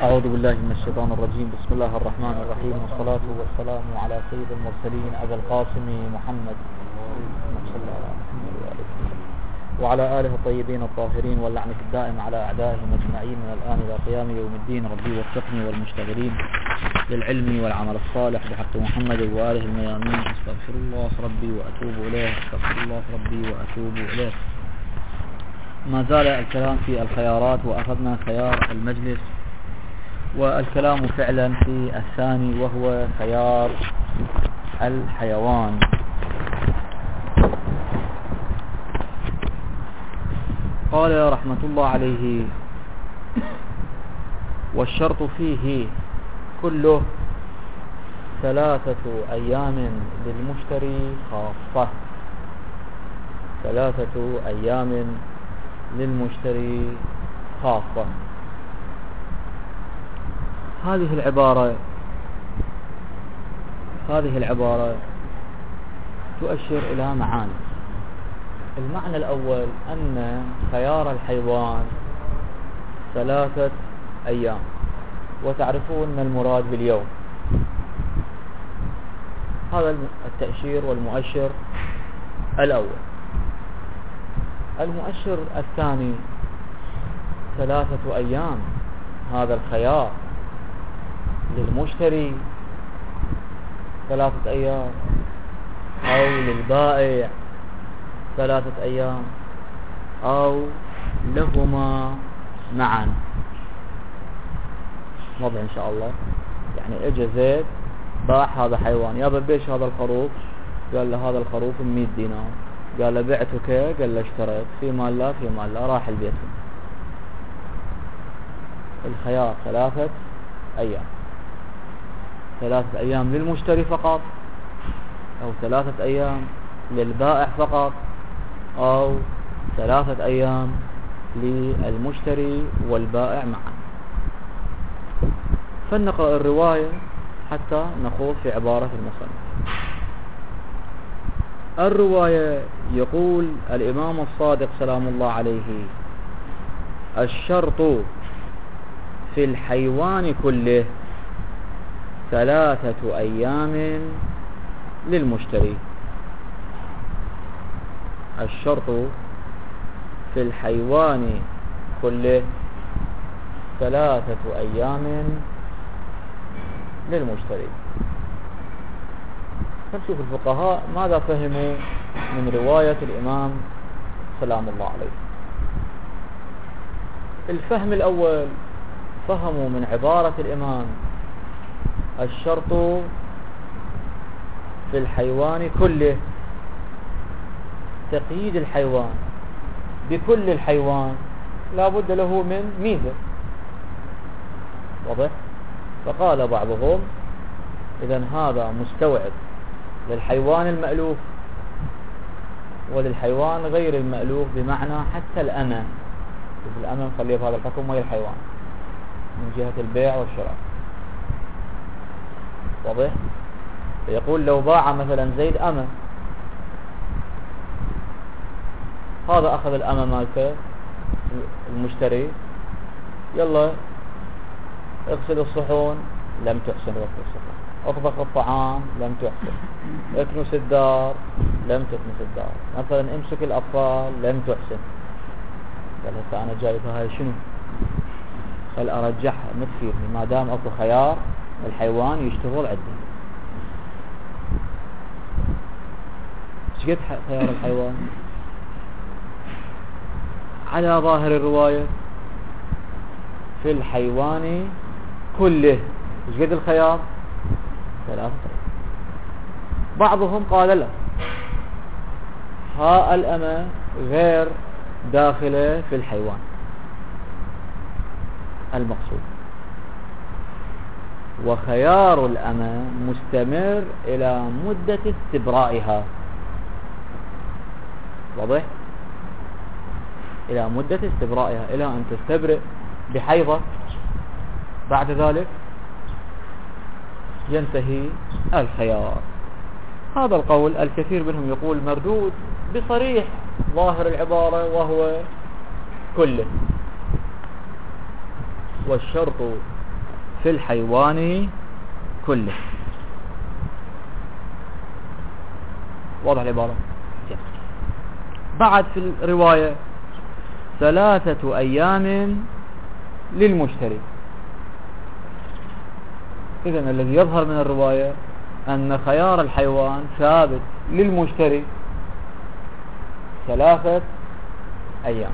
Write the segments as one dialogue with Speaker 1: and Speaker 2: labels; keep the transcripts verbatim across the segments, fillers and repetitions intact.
Speaker 1: أعوذ بالله من الشيطان الرجيم. بسم الله الرحمن الرحيم، والصلاة والسلام على سيد المرسلين أبي القاسم محمد وعلى آله الطيبين الطاهرين، واللعنة الدائم على أعدائهم أجمعين من الآن إلى قيام يوم الدين. ربي وفقني والمشتغلين للعلم والعمل الصالح بحق محمد وآله الميامين. أستغفر الله ربي وأتوب إليه، أستغفر الله ربي وأتوب إليه. ما زال الكلام في الخيارات، وأخذنا خيار المجلس، والكلام فعلا في الثاني وهو خيار الحيوان. قال رحمة الله عليه: والشرط فيه كله ثلاثة أيام للمشتري خاصة. ثلاثة أيام للمشتري خاصة. هذه العبارة هذه العبارة تؤشر إلى معاني. المعنى الأول أن خيار الحيوان ثلاثة أيام، وتعرفون المراد باليوم. هذا التأشير والمؤشر الأول. المؤشر الثاني ثلاثة أيام، هذا الخيار للمشتري ثلاثة أيام، أو للبائع ثلاثة أيام، أو لهما معا. واضح إن شاء الله. يعني اجى زيد باع هذا حيوان، يا ببيش هذا الخروف، قال له هذا الخروف بمئة دينار، قال له بعتك، قال له اشتريت، في مال لا في مال لا، راح البيت. الخيار ثلاثة أيام، ثلاثة أيام للمشتري فقط، أو ثلاثة أيام للبائع فقط، أو ثلاثة أيام للمشتري والبائع معا. فلنقرأ الرواية حتى نخوض في عبارة المصنف. الرواية يقول الإمام الصادق سلام الله عليه: الشرط في الحيوان كله ثلاثة أيام للمشتري. الشرط في الحيوان كله ثلاثة أيام للمشتري. نشوف الفقهاء ماذا فهموا من رواية الإمام سلام الله عليه. الفهم الأول، فهموا من عبارة الإمام الشرط في الحيوان كله، تقييد الحيوان بكل الحيوان لا بد له من ميزة. واضح؟ فقال بعضهم: إذن هذا مستوعب للحيوان المألوف وللحيوان غير المألوف، بمعنى حتى الأمة. الأمة نخليه بهذا الحكم وهي الحيوان من جهة البيع والشراء. واضح؟ فيقول لو باع مثلا زيد أمة، هذا أخذ الأمة مالته المشتري، يلا اغسل الصحون، لم تحسن وقت الصحون، اطبخ الطعام، لم تحسن، اكنس الدار، لم تكنس الدار، مثلا امسك الأطفال، لم تحسن. قال هسه أنا جايبها هاي شنو؟ خل أرجعها، متفيدني ما دام أكو خيار الحيوان يشتغل عندي. ايش قد خيار الحيوان؟ على ظاهر الرواية في الحيوان كله ايش قد الخيار؟ ثلاثة. بعضهم قال لا، ها الأمة غير داخلة في الحيوان المقصود، وخيار الأمة مستمر إلى مدة استبرائها. واضح؟ إلى مدة استبرائها، إلى أن تستبرئ بحيضة، بعد ذلك ينتهي الخيار. هذا القول الكثير منهم يقول مردود بصريح ظاهر العبارة وهو كله. والشرط في الحيوان كله. واضح العبارة؟ بعد في الرواية ثلاثة أيام للمشتري. إذن الذي يظهر من الرواية أن خيار الحيوان ثابت للمشتري ثلاثة أيام.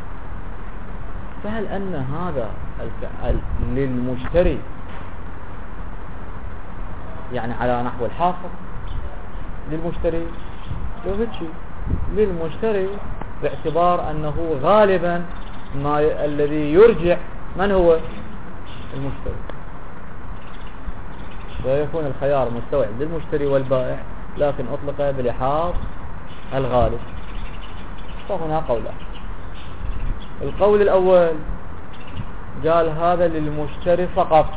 Speaker 1: فهل أن هذا الفعل للمشتري يعني على نحو الحاصل للمشتري؟ يوجد شيء للمشتري باعتبار أنه غالبا ما ي... الذي يرجع من هو المشتري، ويكون الخيار مستوعب للمشتري والبائع، لكن أطلق بلحاظ الغالب. فهنا قولان. القول الأول قال هذا للمشتري فقط،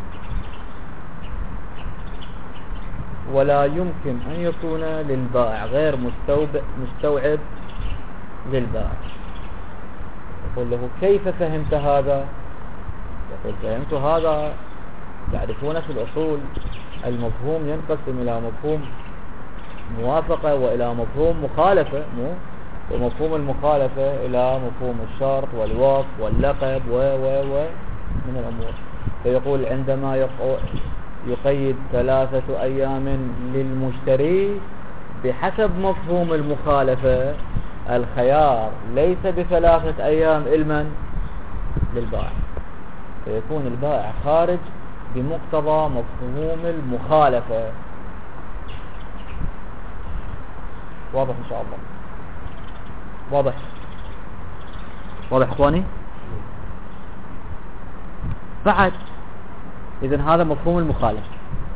Speaker 1: ولا يمكن أن يكون للبائع، غير مستوعب للبائع. يقول له كيف فهمت هذا؟ يقول فهمت هذا، تعرفون في الأصول المفهوم ينقسم إلى مفهوم موافقة وإلى مفهوم مخالفة، مو ومفهوم المخالفة إلى مفهوم الشرط والوصف واللقب و و و من الأمور. فيقول عندما يقيد ثلاثة أيام للمشتري بحسب مفهوم المخالفة، الخيار ليس بثلاثة أيام المن للبائع، فيكون البائع خارج بمقتضى مفهوم المخالفة. واضح إن شاء الله؟ واضح واضح اخواني؟ بعد اذن هذا مفهوم المخالفة،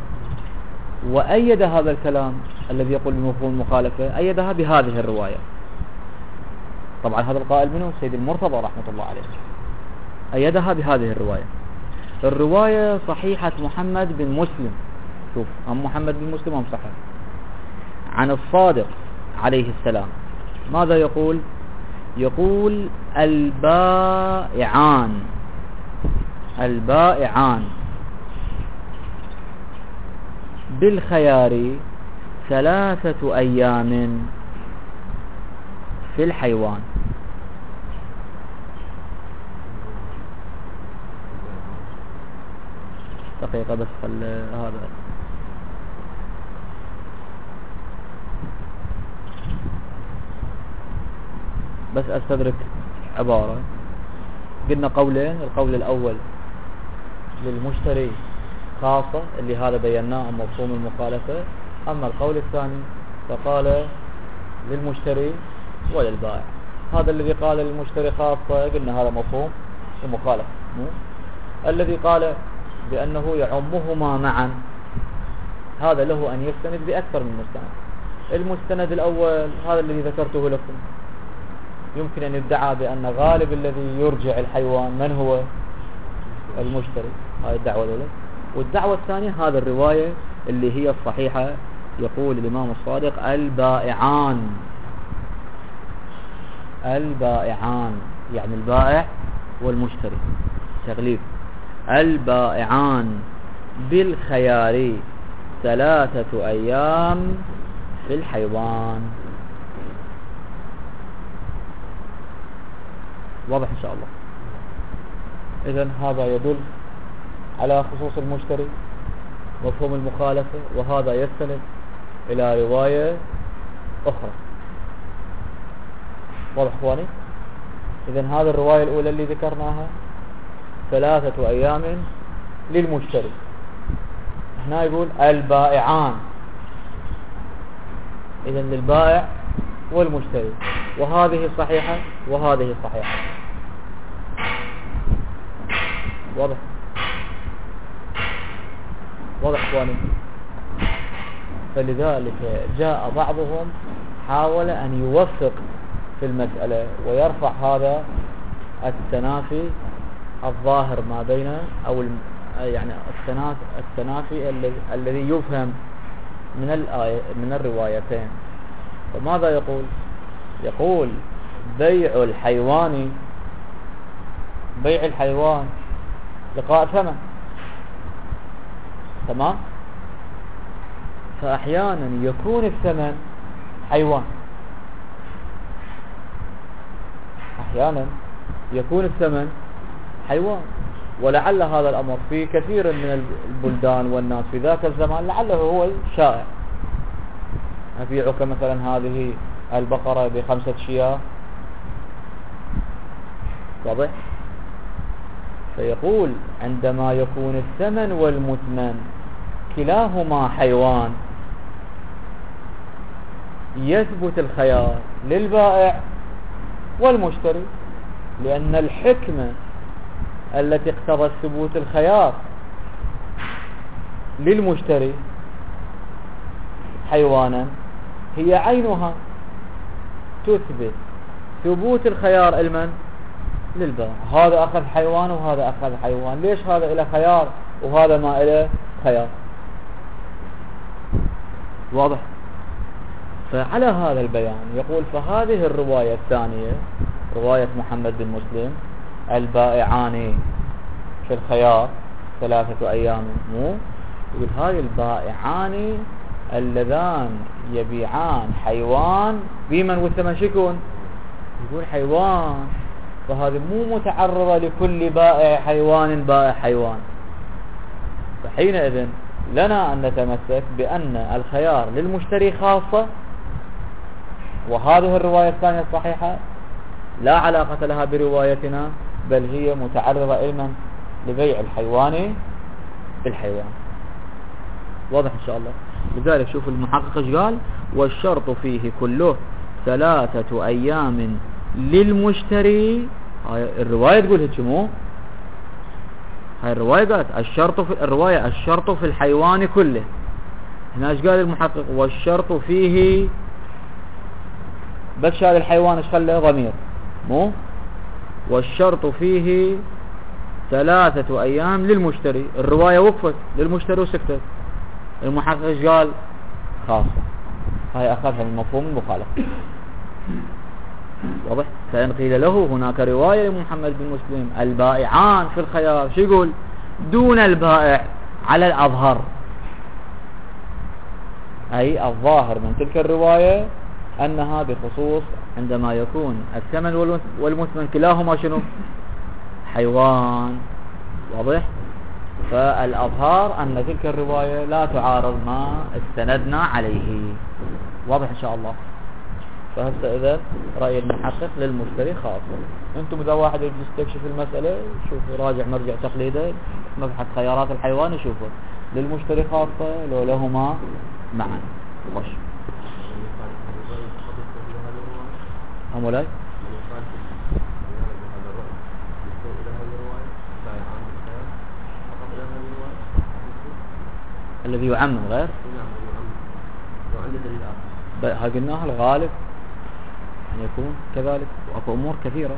Speaker 1: وأيد هذا الكلام الذي يقول بمفهوم المخالفة أيدها بهذه الرواية. طبعا هذا القائل منه سيد المرتضى رحمة الله عليه، أيدها بهذه الرواية. الرواية صحيحة محمد بن مسلم، شوف هم محمد بن مسلم هم صحيح، عن الصادق عليه السلام. ماذا يقول؟ يقول البائعان البائعان بالخيار ثلاثة أيام في الحيوان. دقيقة بس خل هذا بس أستدرك عبارة. قلنا قولين، القول الأول للمشتري خاصة اللي هذا بيناه مفهوم المخالفة، أما القول الثاني فقال للمشتري وللبائع. هذا الذي قال للمشتري خاصة قلنا هذا مفهوم المخالفة. الذي قال بأنه يعمهما معا هذا له أن يستند بأكثر من مستند. المستند الأول هذا الذي ذكرته لكم، يمكن أن يدعى بأن غالب الذي يرجع الحيوان من هو المشتري، هذه الدعوة الأولى. والدعوة الثانية هذا الرواية اللي هي الصحيحة، يقول الإمام الصادق البائعان البائعان يعني البائع والمشتري، تغليب. البائعان بالخيار ثلاثة أيام في الحيوان. واضح إن شاء الله؟ إذن هذا يدل على خصوص المشتري مفهوم المخالفة، وهذا يستند إلى رواية أخرى. واضح إخواني؟ إذن هذه الرواية الأولى اللي ذكرناها ثلاثة أيام للمشتري، هنا يقول البائعان، إذن للبائع والمشتري، وهذه صحيحة وهذه صحيحة. واضح واضح إخواني؟ فلذلك جاء بعضهم حاول أن يوفق في المسألة ويرفع هذا التنافي الظاهر ما بين أو يعني التنافي التنافي الذي يفهم من الآية من الروايتين. فماذا يقول؟ يقول بيع الحيوان بيع الحيوان لقاء ثمن، تمام. فأحيانا يكون الثمن حيوان، أحيانا يكون الثمن حيوان، ولعل هذا الأمر في كثير من البلدان والناس في ذاك الزمان لعله هو الشائع. أبيعك مثلا هذه البقرة بخمسة شياه، واضح؟ فيقول عندما يكون الثمن والمثمن كلاهما حيوان يثبت الخيار للبائع والمشتري، لأن الحكمة التي اقتضت ثبوت الخيار للمشتري حيوانا هي عينها تثبت ثبوت الخيار المن للبائع. هذا أخذ حيوان وهذا أخذ حيوان، ليش هذا إلى خيار وهذا ما إلى خيار؟ واضح؟ فعلى هذا البيان يقول فهذه الرواية الثانية رواية محمد بن مسلم البائعان في الخيار ثلاثة أيام، مو يقول هذه البائعان اللذان يبيعان حيوان بمن والثمن شكون؟ يقول حيوان، فهذه مو متعرضة لكل بائع حيوان بائع حيوان. فحينئذ لنا أن نتمسك بأن الخيار للمشتري خاصة، وهذه الرواية الثانية الصحيحة لا علاقة لها بروايتنا، بل هي متعرضة علما لبيع الحيوان بالحيوان. واضح إن شاء الله. لذلك شوف المحقق ايش قال: والشرط فيه كله ثلاثة أيام للمشتري. هاي الرواية تقول هيك، مو هاي الرواية قالت الشرط في الرواية الشرط في الحيوان كله. هنا ايش قال المحقق؟ والشرط فيه، بس هذا الحيوان ايش خلى ضمير، مو والشرط فيه ثلاثة أيام للمشتري. الرواية وقفت للمشتري وسكتت، المحقق ايش قال؟ خاصة. هاي أخذها من مفهوم المخالفة. واضح؟ فإن قيل له هناك رواية لمحمد بن مسلم البائعان في الخيار، شو يقول؟ دون البائع على الأظهر، أي الظاهر من تلك الرواية أنها بخصوص عندما يكون الثمن والمثمن كلاهما شنو؟ حيوان. واضح؟ فالأظهار أن تلك الرواية لا تعارض ما استندنا عليه. واضح إن شاء الله. فهسه إذا رأي المحقق للمشتري خاصة. أنتم إذا واحد يجي يستكشف المسألة شوفوا راجع مرجع تقليده مبحث خيارات الحيوان يشوفوا للمشتري خاصة لو لهما معا. خش أمولاي الذي يعمم غير ها قلناها الغالب أن يكون كذلك، وأكو أمور كثيرة.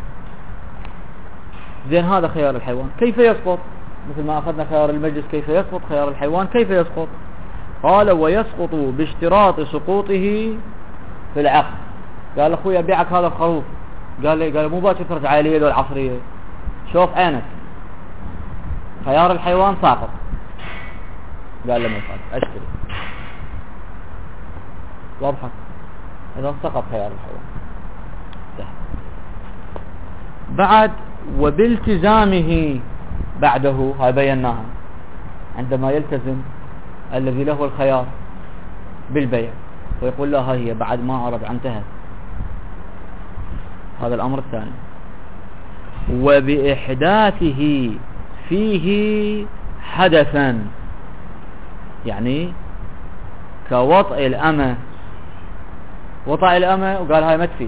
Speaker 1: زين هذا خيار الحيوان كيف يسقط؟ مثل ما أخذنا خيار المجلس كيف يسقط، خيار الحيوان كيف يسقط؟ قال ويسقط باشتراط سقوطه في العقد. قال أخوي أبيعك هذا الخروف، قال لي قال مو باكر ترجع لي له العصرية، شوف عينك خيار الحيوان ساقط. قال له ما يفعل أشتري. واضحة؟ إذا سقط خيار الحيوان. بعد وبالتزامه بعده، هاي بيناها عندما يلتزم الذي له الخيار بالبيع ويقول له هاي هي بعد ما أرد انتهت. هذا الأمر الثاني. وبإحداثه فيه حدثا، يعني كوطئ الأمة، وطئ الأمة وقال هاي ما تفيد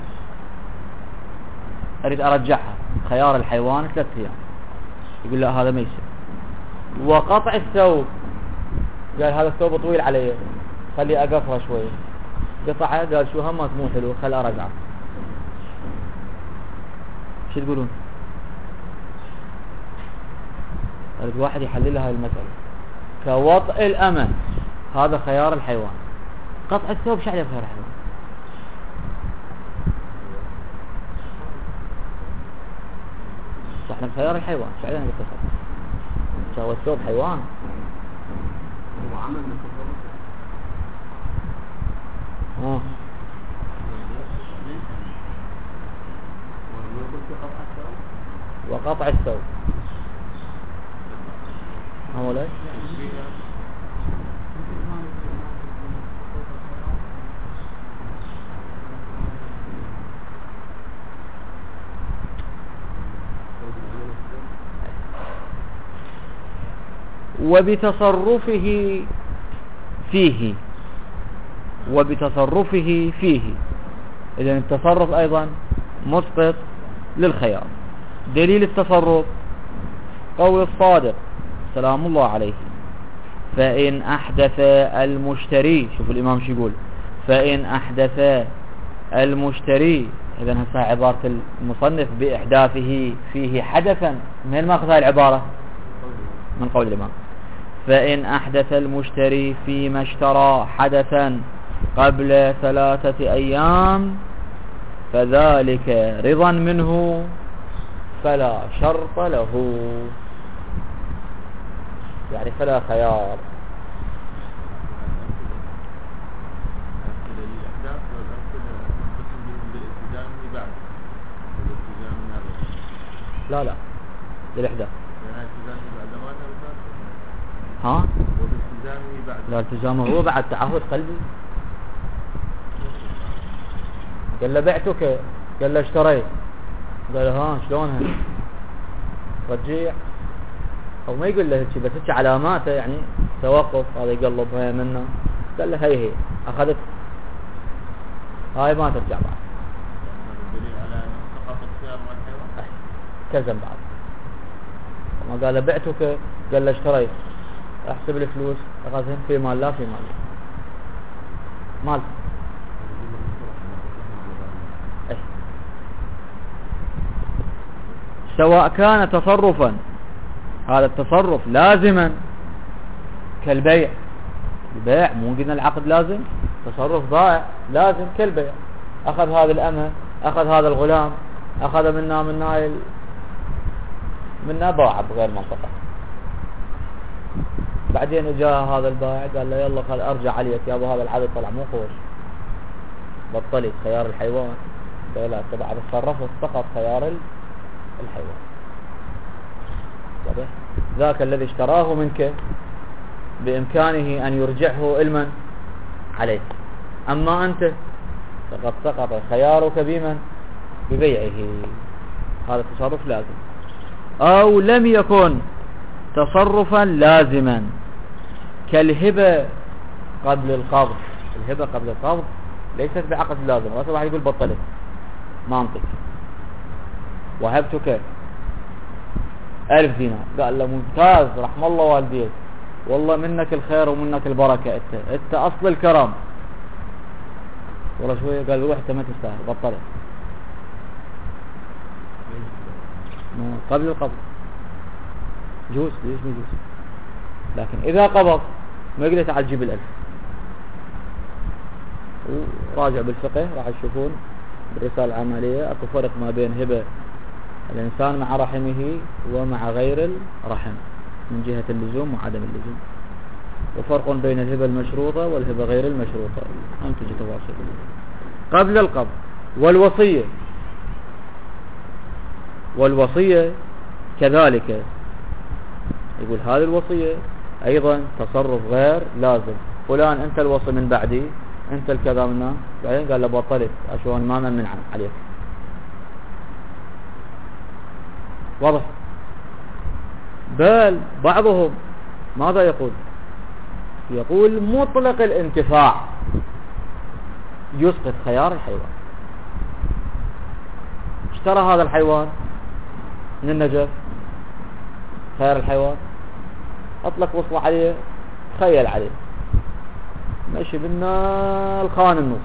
Speaker 1: أريد أرجعها، خيار الحيوان ثلاث أيام، يقول لا هذا ما يصير. وقطع الثوب، قال هذا الثوب طويل علي خلي أقفره شوية، قطعه قال شو همك مو حلو خل أرجعه. شو تقولون؟ أريد واحد يحلل هاي المسألة. كوطئ الأمة هذا خيار الحيوان، قطع الثوب شو عليه خيار الحيوان؟ احنا بخيار الحيوان شو علينا بالتصرف؟ هو الثوب حيوان
Speaker 2: وعمل من التصرف
Speaker 1: اه وقطع الثوب هؤلاء وبتصرفه فيه وبتصرفه فيه إذن التصرف أيضا مسقط للخيار. دليل التصرف قول الصادق سلام الله عليه فإن أحدث المشتري، شوف الإمام شو يقول، فإن أحدث المشتري، إذن هسه عبارة المصنف بإحداثه فيه حدثا، من ما أخذ هاي العبارة؟ من قول الإمام فإن أحدث المشتري فيما اشترى حدثا قبل ثلاثة أيام فذلك رضا منه فلا شرط له، يعني فلا خيار. لا لا للإحداث ها لا التزامه هو بعد تعهد قلبي. قال له بعتك، قال له اشتريت، قال له ها شلونها رجع، او ما يقول له هيك بس هيك علاماته يعني توقف، هذا يقلب هاي منه، قال له هي هي اخذت هاي ما ترجع بعد. كذب بعد ما قال له بعتك، قال له اشتريت، احسب الفلوس اخذهم في مال لا في مال مال إيه. سواء كان تصرفا، هذا التصرف لازما كالبيع، البيع مو قلنا العقد لازم، تصرف ضائع لازم كالبيع، اخذ هذا الامه، اخذ هذا الغلام، اخذ منا من هاي منا باع بغير منطقه، بعدين جاء هذا البائع قال له يلا خل ارجع عليك يا ابو، هذا العدد طلع مو خوش، بطلت خيار الحيوان، قال لا تبع تصرفت فقط خيار الحيوان. واضح؟ ذاك الذي اشتراه منك بامكانه ان يرجعه علما عليك، اما انت فقد سقط خيارك بمن؟ ببيعه. هذا التصرف لازم. او لم يكن تصرفا لازما كالهبة قبل القبض، الهبة قبل القبض ليست بعقد لازم. وهذا واحد يقول بطلت منطق، وهبتك ألف دينار، قال له ممتاز رحم الله والديك، والله منك الخير ومنك البركة، انت انت اصل الكرم، والله شوية قال روح انت ما تستاهل، بطلت قبل القبض جوز، ليش ما يجوز؟ لكن إذا قبض ما يقدر تعال جيب الألف. وراجع بالفقه راح تشوفون بالرسالة العملية اكو فرق ما بين هبة الإنسان مع رحمه ومع غير الرحم من جهة اللزوم وعدم اللزوم، وفرق بين الهبة المشروطة والهبة غير المشروطة، أنت تجي تواصل قبل القبض. والوصية، والوصية كذلك يقول هذه الوصية أيضا تصرف غير لازم، فلان أنت الوصي من بعدي، أنت الكذا منا، بعدين قال له بطلت أشوان ما من عليك. واضح؟ بل بعضهم ماذا يقول؟ يقول مطلق الانتفاع يسقط خيار الحيوان. اشترى هذا الحيوان من النجف، خيار الحيوان، اطلق وصله عليه، تخيل عليه، ماشي بنا الخان النص،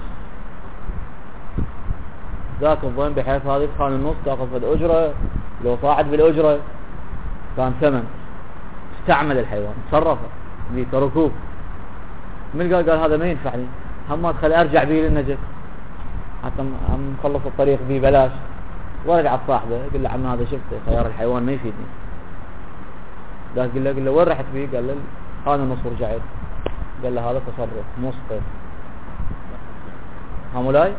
Speaker 1: ذاك الظن بحيث هذه الخان النص تاخذ بالأجرة، لو صاعد بالأجرة كان ثمن، استعمل الحيوان، تصرفه ذي تركوه، من قال قال هذا ما ينفعني، هم ما تخلي ارجع بيه للنجف حتى مخلص الطريق بيه بلاش، ورجع صاحبه قال له عم هذا شفته خيار الحيوان ما يفيدني، ذاك قال له قال له وين رحت بيه؟ قال له خان النص ورجعت، قال له هذا تصرف مسقط. هؤلاء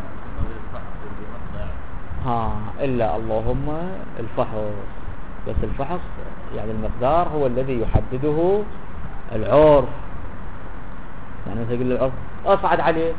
Speaker 1: ها إلا اللهم الفحص، بس الفحص يعني المقدار هو الذي يحدده العرف. يعني مثلا يقول للعرف أصعد عليه،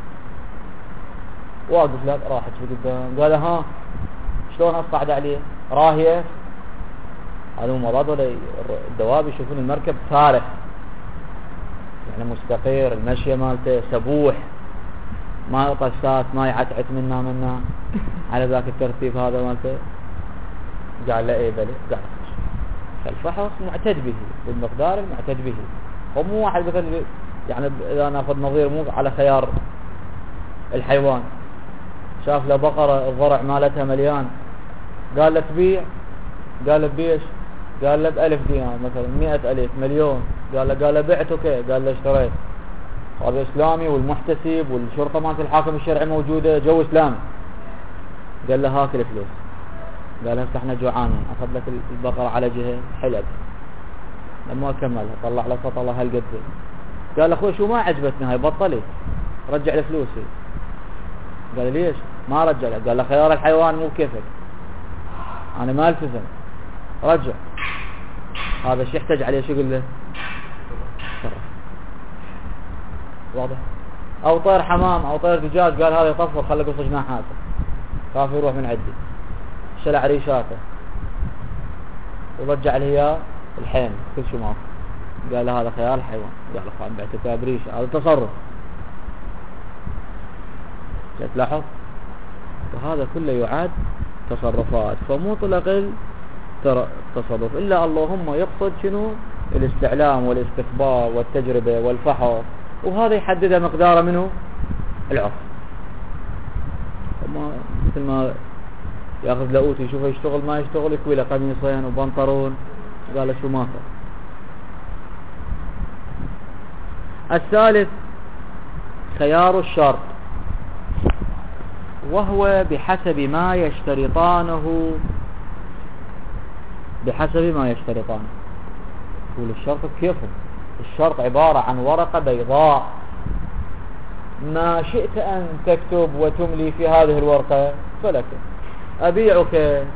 Speaker 1: واقف لك راحت في قدام، قال ها شلون أصعد عليه؟ راهية. هذا مراد ولا الدواب يشوفون المركب فارح يعني مستقر، المشي مالته سبوح، ما يطسات ما يعتعت منا منا على ذاك الترتيب هذا مالته. قال لا ايه بلي قال فالفحص معتد به بالمقدار المعتد به. هو مو واحد مثلا يعني اذا ناخذ نظير مو على خيار الحيوان، شاف له بقرة الضرع مالتها مليان قال له تبيع، قال له بيش، قال له بألف دينار مثلا مئة ألف مليون، قال له قال له بعتك، قال له اشتريت. هذا إسلامي والمحتسب والشرطة مالت الحاكم الشرعي موجودة، جو إسلامي. قال له هاك الفلوس، قال له احنا جوعانين، أخذ لك البقرة على جهة حلب، لما كملها طلع له سطلة هالقد. قال له أخوي شو ما عجبتني هاي بطلي، رجع لي فلوسي. قال ليش ما رجع له؟ قال له خيار الحيوان مو كيفك، أنا ما التزم، رجع. هذا الشيء يحتاج عليه شو يقول له؟ تصرف. واضح؟ أو طير حمام أو طير دجاج قال هذا يطفر خلى قص جناحاته خاف يروح من عندي، شلع ريشاته ورجع له اياه الحين كل شيء ماكو. قال له هذا خيار الحيوان، قال له خلاص بعتك بريشه، هذا تصرف. تلاحظ؟ وهذا كله يعاد تصرفات، فمطلق التصرف إلا اللهم يقصد شنو؟ الاستعلام والاستخبار والتجربة والفحص، وهذا يحدد مقداره منه العرف. وما مثل ما ياخذ لاوتي يشوفه يشتغل ما يشتغل يكوي له قميصين وبنطلون، قال له شو ماكو. الثالث خيار الشرط، وهو بحسب ما يشترطانه بحسب ما يشترطانه يقول الشرط كيفهم؟ الشرط عبارة عن ورقة بيضاء ما شئت أن تكتب وتملي في هذه الورقة فلك. أبيعك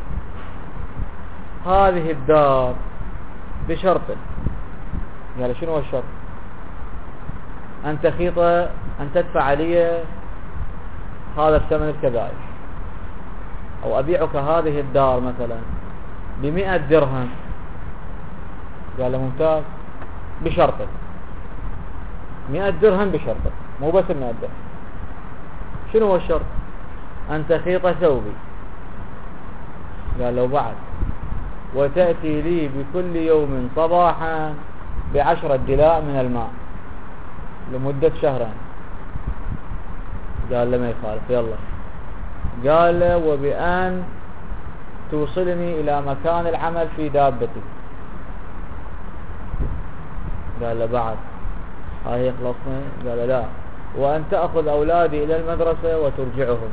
Speaker 1: هذه الدار بشرط. قال شنو هو الشرط؟ أن تخيط أن تدفع علي هذا الثمن الكذائي، أو أبيعك هذه الدار مثلا بمئة درهم. قال له ممتاز بشرط مئة درهم بشرط، مو بس مئة درهم. شنو هو الشرط؟ أن تخيط ثوبي. قال له بعد وتأتي لي بكل يوم صباحا بعشرة دلاء من الماء لمدة شهرين. قال له ما يخالف يلا. قال له وبأن توصلني إلى مكان العمل في دابتي. قال له بعد هاي خلصنا؟ قال له لا، وأن تأخذ أولادي إلى المدرسة وترجعهم.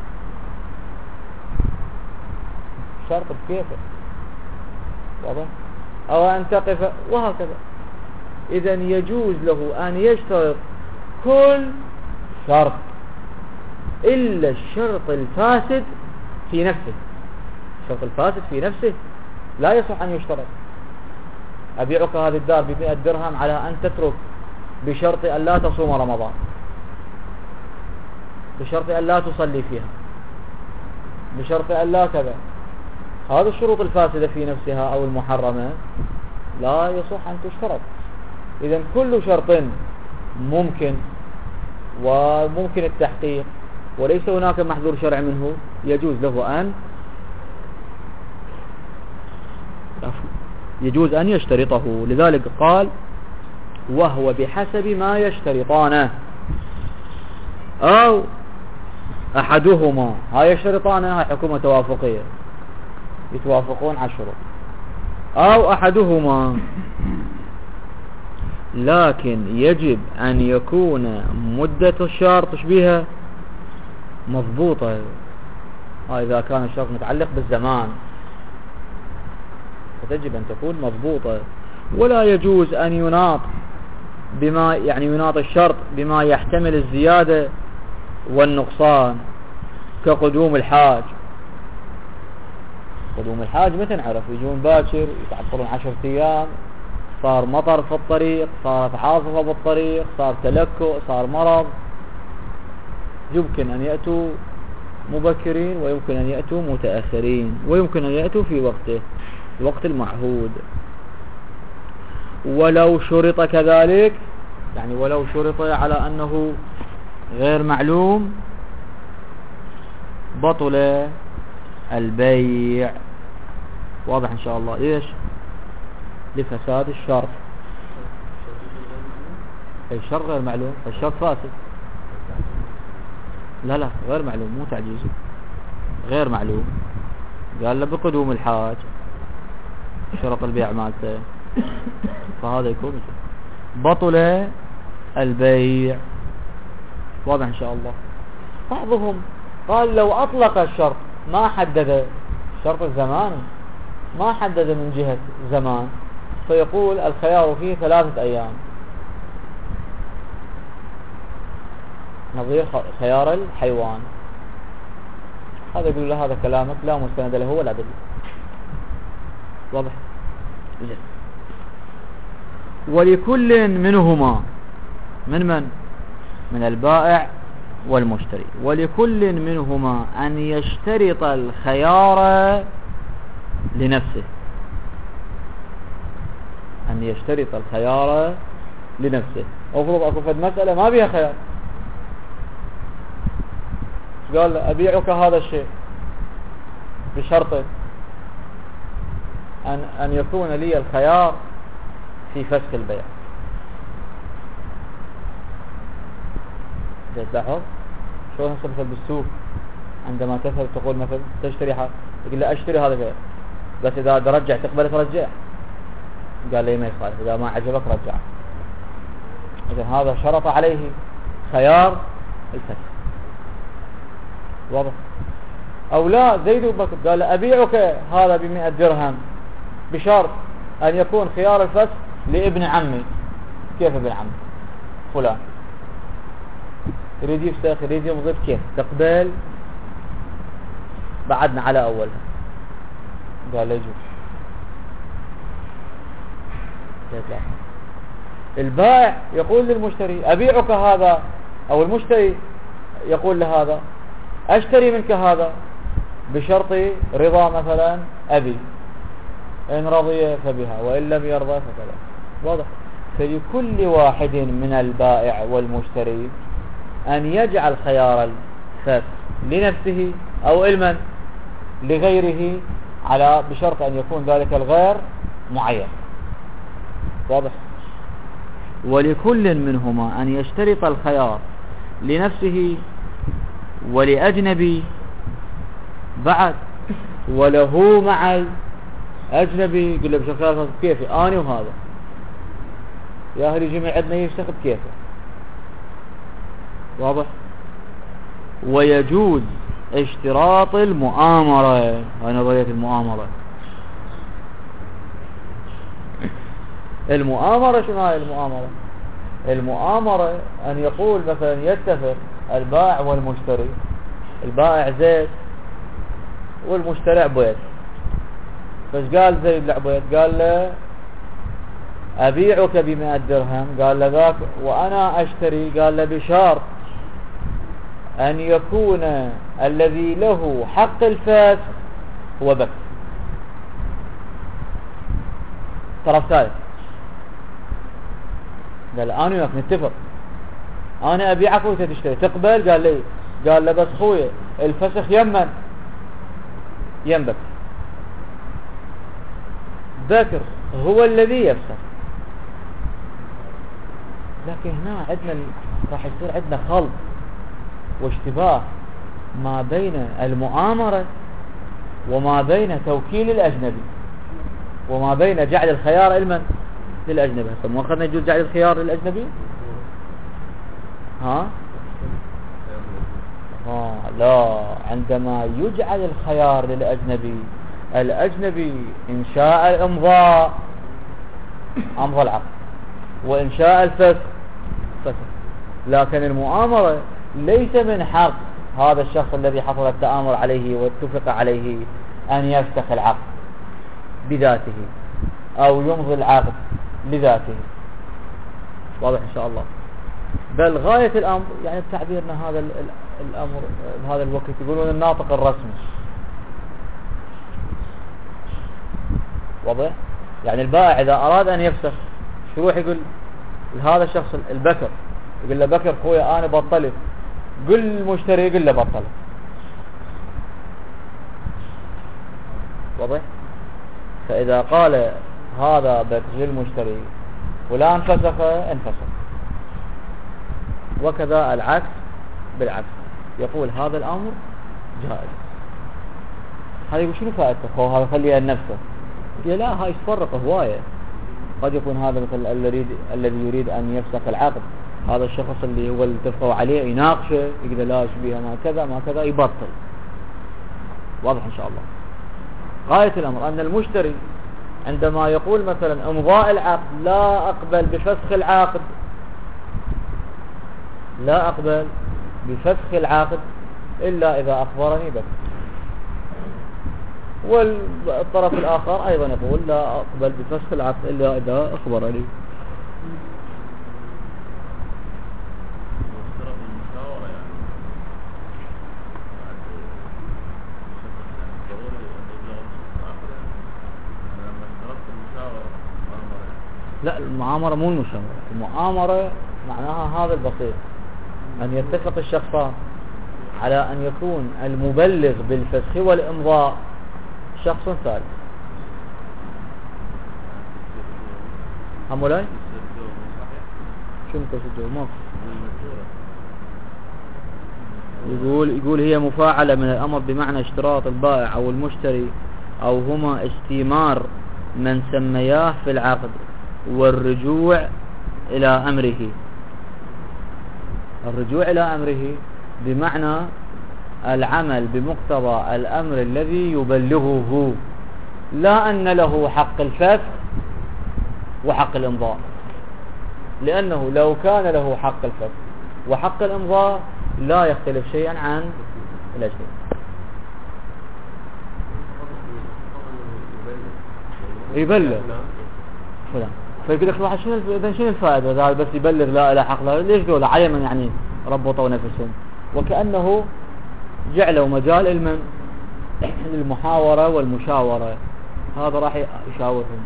Speaker 1: شرط بكيفه واضح؟ أو أن تقف وهكذا. إذن يجوز له أن يشترط كل شرط إلا الشرط الفاسد في نفسه. الشرط الفاسد في نفسه لا يصح أن يشترط. أبيعك هذه الدار بمئة درهم على أن تترك بشرط أن لا تصوم رمضان، بشرط أن لا تصلي فيها، بشرط أن لا كذا. هذه الشروط الفاسدة في نفسها أو المحرمة لا يصح أن تشترط. إذن كل شرط ممكن وممكن التحقيق وليس هناك محظور شرع منه يجوز له أن يجوز أن يشترطه. لذلك قال وهو بحسب ما يشترطانه أو أحدهما. هاي يشترطانه هاي حكومة توافقية يتوافقون على الشروط، أو أحدهما، لكن يجب أن يكون مدة الشرط بها مضبوطة. هاي إذا كان الشرط متعلق بالزمان فتجب أن تكون مضبوطة. ولا يجوز أن يناط بما يعني يناط الشرط بما يحتمل الزيادة والنقصان كقدوم الحاج. قدوم الحاج متى نعرف؟ يجون باكر يتعطلون عشرة ايام، صار مطر في الطريق، صارت عاصفة بالطريق، صار تلكؤ، صار مرض، يمكن أن يأتوا مبكرين ويمكن أن يأتوا متأخرين ويمكن أن يأتوا في وقته الوقت المعهود. ولو شرط كذلك، يعني ولو شرط على أنه غير معلوم بطل البيع. واضح إن شاء الله. ليش؟ لفساد الشرط. الشرط غير معلوم فالشرط فاسد. لا لا غير معلوم مو تعجيز، غير معلوم. قال له بقدوم الحاج شرط البيع مالته، فهذا يكون بطل البيع. واضح إن شاء الله. بعضهم قال لو أطلق الشرط ما حدد الشرط الزماني، ما حدد من جهة زمان، فيقول الخيار فيه ثلاثة أيام، نظير خيار الحيوان. هذا يقول له هذا كلامك لا مستند له ولا دليل. واضح؟ جد. ولكل منهما من من؟ من البائع والمشتري. ولكل منهما أن يشترط الخيار لنفسه، أن يشترط الخيار لنفسه. أفرض أكو فد مسألة ما بيها خيار، قال أبيعك هذا الشيء بشرط أن, أن يكون لي الخيار في فسخ البيع. تلاحظ شو هسه مثل بالسوق عندما تذهب تقول مثل تشتري حاجة، تقول له أشتري هذا الشيء بس إذا ترجع تقبل ترجع. قال لي ما يخالف، إذا ما عجبك رجع. إذا هذا شرط عليه خيار الفسخ. واضح؟ أو لا زيد بكر قال أبيعك هذا بمئة درهم بشرط أن يكون خيار الفسخ لابن عمي. كيف ابن عمي؟ فلان يريد يفسخ يريد يمضي، كيف تقبل؟ بعدنا على أولها. قال لا يجوز. البائع يقول للمشتري أبيعك هذا، أو المشتري يقول لهذا أشتري منك هذا بشرط رضا مثلا أبي، إن رضي فبها وإن لم يرضى فكذا. واضح؟ فلكل واحد من البائع والمشتري أن يجعل خيار الفسخ لنفسه أو علما لغيره على بشرط أن يكون ذلك الغير معين. واضح؟ ولكل منهما أن يشترط الخيار لنفسه ولأجنبي بعد وله مع الأجنبي. يقول له بشكل كيفي أنا وهذا يا أهل جميع عندنا يفسخ بكيفه. واضح؟ ويجوز اشتراط المؤامرة. هاي نظرية المؤامرة. المؤامرة شنو هاي المؤامرة؟ المؤامرة أن يقول مثلا يتفق البائع والمشتري، البائع زيد والمشتري عبيد، فايش قال زيد لعبيد؟ قال له أبيعك بمئة درهم، قال له ذاك وأنا أشتري، قال له بشرط أن يكون الذي له حق الفسخ هو بك طرف ثالث. قال أنا وياك نتفق، أنا أبيعك وأنت تشتري، تقبل؟ قال لي. قال له بس خويا الفسخ يمن ينبك، بكر هو الذي يفسخ. لكن هنا عندنا راح يصير عندنا خلط واشتباه ما بين المؤامرة وما بين توكيل الأجنبي وما بين جعل الخيار علما للأجنبي. هسه مو أخذنا يجوز جعل الخيار للأجنبي؟ ها؟ آه لا، عندما يجعل الخيار للأجنبي، الأجنبي إن شاء الإمضاء أمضى العقد، وإن شاء الفسخ فسخ. لكن المؤامرة ليس من حق هذا الشخص الذي حصل التآمر عليه واتفق عليه أن يفسخ العقد بذاته أو يمضي العقد لذاته. واضح إن شاء الله. بل غاية الأمر يعني تعبيرنا هذا الأمر بهذا الوقت يقولون الناطق الرسمي. واضح؟ يعني البائع إذا أراد أن يفسخ يروح يقول لهذا الشخص البكر، يقول له بكر خويا أنا بطلت، قل المشتري يقول له بطلت. واضح؟ فإذا قال هذا بكر للمشتري فلان فسخ انفسخ. وكذا العكس بالعكس، يقول هذا الأمر جائز. هذا يقول شنو فائدته؟ هو هذا خليها لنفسه. يقول لا، هاي تفرق هواية. قد يكون هذا مثل الذي الذي يريد أن يفسخ العقد، هذا الشخص اللي هو اللي اتفقوا عليه يناقشه يقول لا شبيها ما كذا ما كذا يبطل. واضح إن شاء الله. غاية الأمر أن المشتري عندما يقول مثلا امضاء العقد لا أقبل بفسخ العقد، لا أقبل بفسخ العقد إلا إذا أخبرني بك. والطرف الآخر أيضا يقول لا أقبل بفسخ العقد إلا إذا أخبرني. لا، المعامرة مو المشاورة. المؤامرة معناها هذا البسيط، أن يتفق الشخصان على أن يكون المبلغ بالفسخ والإمضاء شخص ثالث. هم ولاي؟ شو متسجل؟ ما يقول يقول هي مفاعلة من الأمر بمعنى اشتراط البائع أو المشتري أو هما استمار من سمياه في العقد والرجوع إلى أمره. الرجوع إلى أمره بمعنى العمل بمقتضى الأمر الذي يبلغه، لا أن له حق الفسخ وحق الإمضاء، لأنه لو كان له حق الفسخ وحق الإمضاء لا يختلف شيئا عن الأجنبي. يبلغ فلان فيقول لك واحد شنو اذا شنو الفائده اذا بس يبلغ لا اله حق له؟ ليش دول عيما يعني ربطوا نفسهم وكأنه جعلوا مجال المن المحاورة والمشاورة. هذا راح يشاورهم.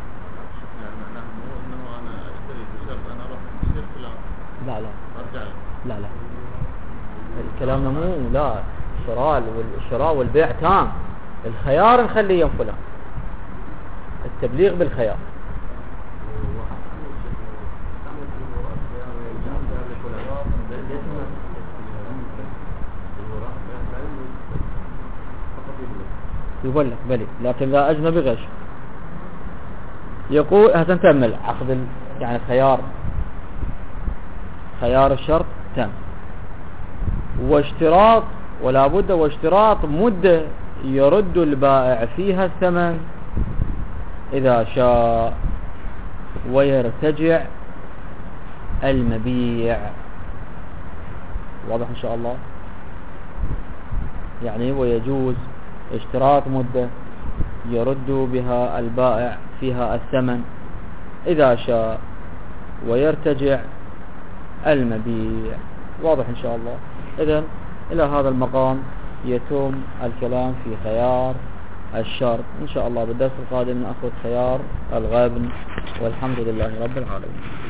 Speaker 1: لا لا لا لا كلامنا مو لا الشراء والشراء والبيع تام. الخيار نخليه ينفله، التبليغ بالخيار. يبلغ بلي، لكن لا أجنبي غش. يقول هتنتمل عقد ال... يعني خيار خيار الشرط تم، واشتراط ولا بد واشتراط مدة يرد البائع فيها الثمن إذا شاء ويرتجع المبيع. واضح إن شاء الله. يعني ويجوز اشتراط مدة يرد بها البائع فيها الثمن إذا شاء ويرتجع المبيع. واضح إن شاء الله. إذن إلى هذا المقام يتم الكلام في خيار الشرط. إن شاء الله بالدرس القادم نأخذ خيار الغبن، والحمد لله رب العالمين.